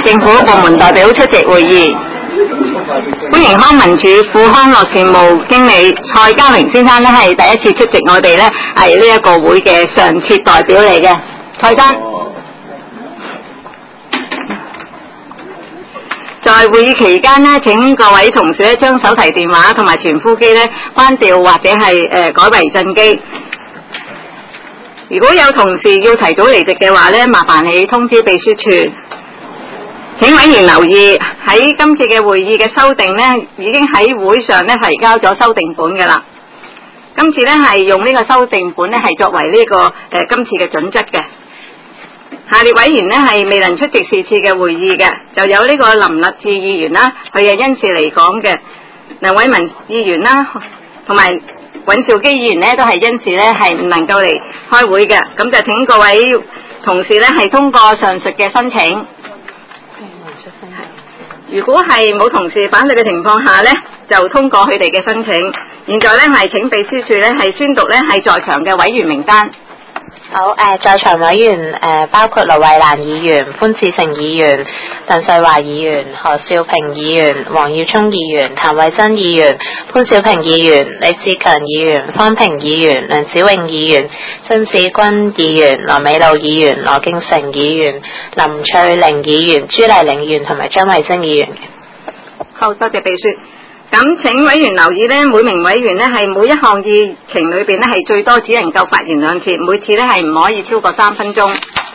政府部門代表出席會議。歡迎康文署副康樂事務經理蔡家榮先生呢係第一次出席我哋呢係呢一個會嘅常設代表嚟嘅。蔡生，在會議期間呢，請各位同事呢將手提電話同埋傳呼機呢關掉或者係改為震機。如果有同事要提早離席嘅話呢，麻煩你通知秘書處。請委員留意，喺今次嘅會議嘅修訂呢，已經喺會上呢提交咗修訂本㗎啦。今次呢係用呢個修訂本呢係作為呢個今次嘅準則嘅。下列委員呢係未能出席是次嘅會議嘅，就有呢個林立志議員啦，佢係因事嚟講嘅；梁偉文議員啦，同埋尹兆基議員呢都係因事呢係唔能夠嚟開會嘅。咁就請各位同事呢係通過上述嘅申請。如果係冇同事反對嘅情況下呢，就通過佢哋嘅申請。現在呢係請秘書處呢係宣讀呢係在場嘅委員名單。 好，在場委員包括盧慧蘭議員、潘志成議員、鄧瑞華議員、何兆平議員、黃耀聰議員、譚慧珍議員、潘小平議員、李志強議員、方平議員、梁子穎議員、曾志君議員、羅美露議員、羅敬成議員、林翠玲議員、朱麗玲議員同埋張慧晶議員。 好，多謝秘書。咁請委員留意呢，每名委員呢係每一項議程裏邊呢係最多只能夠發言2次，每次呢係唔可以超過3分鐘。